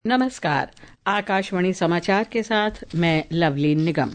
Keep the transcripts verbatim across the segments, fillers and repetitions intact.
नमस्कार। आकाशवाणी समाचार के साथ मैं लवली निगम।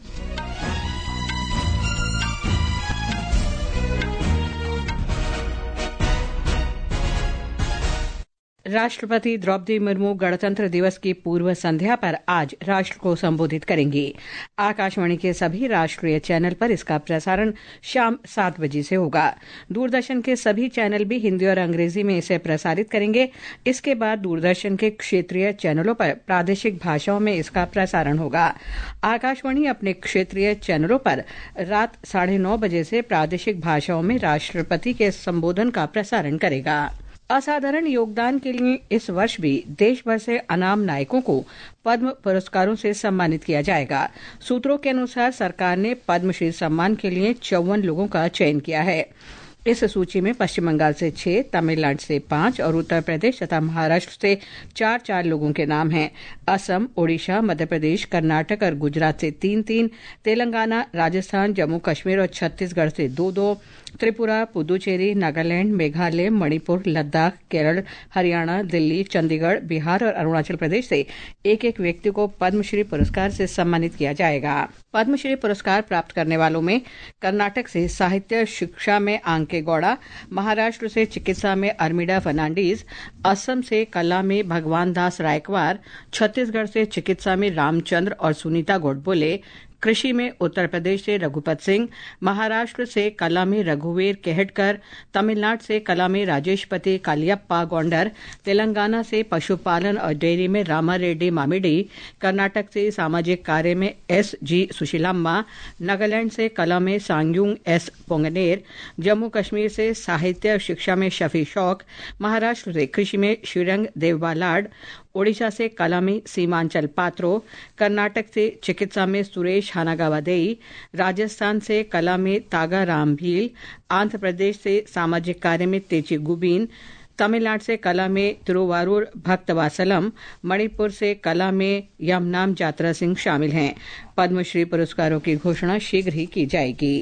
राष्ट्रपति द्रौपदी मुर्मू गणतंत्र दिवस की पूर्व संध्या पर आज राष्ट्र को संबोधित करेंगी। आकाशवाणी के सभी राष्ट्रीय चैनल पर इसका प्रसारण शाम सात बजे से होगा। दूरदर्शन के सभी चैनल भी हिंदी और अंग्रेजी में इसे प्रसारित करेंगे। इसके बाद दूरदर्शन के क्षेत्रीय चैनलों पर प्रादेशिक भाषाओं में इसका प्रसारण होगा। आकाशवाणी अपने क्षेत्रीय चैनलों पर रात साढ़े नौ बजे से प्रादेशिक भाषाओं में राष्ट्रपति के संबोधन का प्रसारण करेगा। असाधारण योगदान के लिए इस वर्ष भी देश भर से अनाम नायकों को पद्म पुरस्कारों से सम्मानित किया जाएगा। सूत्रों के अनुसार सरकार ने पद्मश्री सम्मान के लिए चौवन लोगों का चयन किया है। इस सूची में पश्चिम बंगाल से छह, तमिलनाडु से पांच और उत्तर प्रदेश तथा महाराष्ट्र से चार चार लोगों के नाम हैं। असम, ओडिशा, मध्य प्रदेश, कर्नाटक और गुजरात से तीन तीन, तेलंगाना, राजस्थान, जम्मू कश्मीर और छत्तीसगढ़ से दो दो, त्रिपुरा, पुदुचेरी, नागालैंड, मेघालय, मणिपुर, लद्दाख, केरल, हरियाणा, दिल्ली, चंडीगढ़, बिहार और अरुणाचल प्रदेश से एक एक व्यक्ति को पद्मश्री पुरस्कार से सम्मानित किया जाएगा। पद्मश्री पुरस्कार प्राप्त करने वालों में कर्नाटक से साहित्य शिक्षा में आंके गौड़ा, महाराष्ट्र से चिकित्सा में अर्मिडा फर्नांडीज, असम से कला में भगवान दास रायकवार, छत्तीसगढ़ से चिकित्सा में रामचंद्र और सुनीता गोडबोले, कृषि में उत्तर प्रदेश से रघुपत सिंह, महाराष्ट्र से कला में रघुवीर केहटकर, तमिलनाडु से कला में राजेशपति कालियप्पा गौंडर, तेलंगाना से पशुपालन और डेयरी में रामारेड्डी मामिडी, कर्नाटक से सामाजिक कार्य में एस जी सुशीलाम्मा, नागालैंड से कला में सांग्युंग एस पोंगनेर, जम्मू कश्मीर से साहित्य शिक्षा में शफी शौक, महाराष्ट्र से कृषि में श्रीरंग देवबालाड, ओडिशा से कला में सीमांचल पात्रो, कर्नाटक से चिकित्सा में सुरेश हानागावादेई, राजस्थान से कला में तागा राम भील, आंध्र प्रदेश से सामाजिक कार्य में तेची गुबीन, तमिलनाडु से कला में तिरुवारूर भक्तवासलम, मणिपुर से कला में यमनाम जात्रा सिंह शामिल हैं। पद्मश्री पुरस्कारों की घोषणा शीघ्र ही की जाएगी।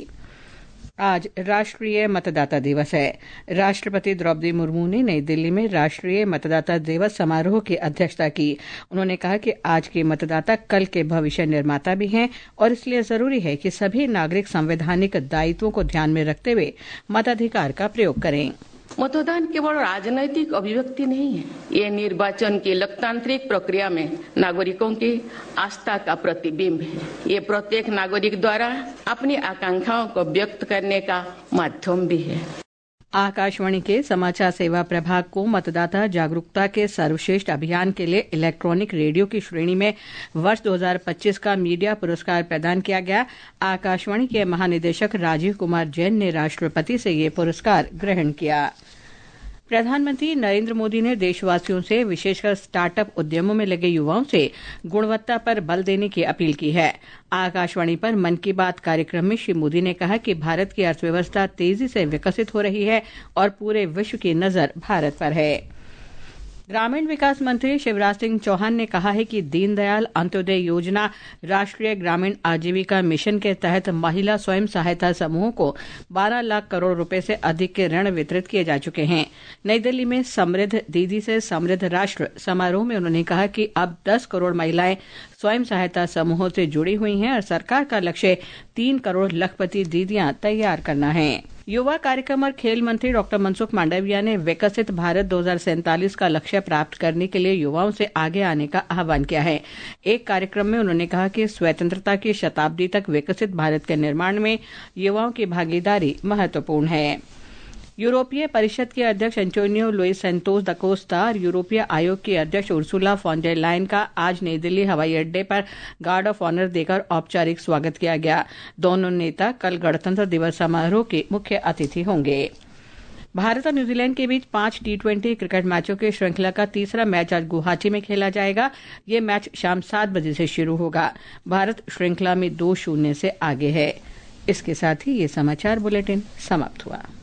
आज राष्ट्रीय मतदाता दिवस है। राष्ट्रपति द्रौपदी मुर्मू ने नई दिल्ली में राष्ट्रीय मतदाता दिवस समारोह की अध्यक्षता की। उन्होंने कहा कि आज के मतदाता कल के भविष्य निर्माता भी हैं और इसलिए जरूरी है कि सभी नागरिक संवैधानिक दायित्वों को ध्यान में रखते हुए मताधिकार का प्रयोग करें। मतदान केवल राजनैतिक अभिव्यक्ति नहीं है, ये निर्वाचन की लोकतांत्रिक प्रक्रिया में नागरिकों की आस्था का प्रतिबिंब है। ये प्रत्येक नागरिक द्वारा अपनी आकांक्षाओं को व्यक्त करने का माध्यम भी है। आकाशवाणी के समाचार सेवा प्रभाग को मतदाता जागरूकता के सर्वश्रेष्ठ अभियान के लिए इलेक्ट्रॉनिक रेडियो की श्रेणी में वर्ष दो हज़ार पच्चीस का मीडिया पुरस्कार प्रदान किया गया। आकाशवाणी के महानिदेशक राजीव कुमार जैन ने राष्ट्रपति से ये पुरस्कार ग्रहण किया। प्रधानमंत्री नरेंद्र मोदी ने देशवासियों से, विशेषकर स्टार्टअप उद्यमों में लगे युवाओं से गुणवत्ता पर बल देने की अपील की है। आकाशवाणी पर मन की बात कार्यक्रम में श्री मोदी ने कहा कि भारत की अर्थव्यवस्था तेजी से विकसित हो रही है और पूरे विश्व की नजर भारत पर है। ग्रामीण विकास मंत्री शिवराज सिंह चौहान ने कहा है कि दीनदयाल अंत्योदय योजना राष्ट्रीय ग्रामीण आजीविका मिशन के तहत महिला स्वयं सहायता समूहों को बारह लाख करोड़ रुपए से अधिक के ऋण वितरित किए जा चुके हैं। नई दिल्ली में समृद्ध दीदी से समृद्ध राष्ट्र समारोह में उन्होंने कहा कि अब दस करोड़ महिलाएं स्वयं सहायता समूहों से जुड़ी हुई हैं और सरकार का लक्ष्य तीन करोड़ लखपति दीदियां तैयार करना है। युवा कार्यक्रम और खेल मंत्री डॉक्टर मनसुख मांडविया ने विकसित भारत दो हज़ार सैंतालीस का लक्ष्य प्राप्त करने के लिए युवाओं से आगे आने का आह्वान किया है। एक कार्यक्रम में उन्होंने कहा कि स्वतंत्रता की शताब्दी तक विकसित भारत के निर्माण में युवाओं की भागीदारी महत्वपूर्ण है। यूरोपीय परिषद के अध्यक्ष Antonio Luis Santos da Costa और यूरोपीय आयोग की अध्यक्ष उर्सुला फॉन डेर लायन का आज नई दिल्ली हवाई अड्डे पर गार्ड ऑफ ऑनर देकर औपचारिक स्वागत किया गया। दोनों नेता कल गणतंत्र दिवस समारोह के मुख्य अतिथि होंगे। भारत और न्यूजीलैंड के बीच पांच टी ट्वेंटी क्रिकेट मैचों की श्रृंखला का तीसरा मैच आज गुवाहाटी में खेला जाएगा। ये मैच शाम सात बजे से शुरू होगा। भारत श्रृंखला में दो शून्य से आगे है। इसके साथ ही ये समाचार बुलेटिन समाप्त हुआ।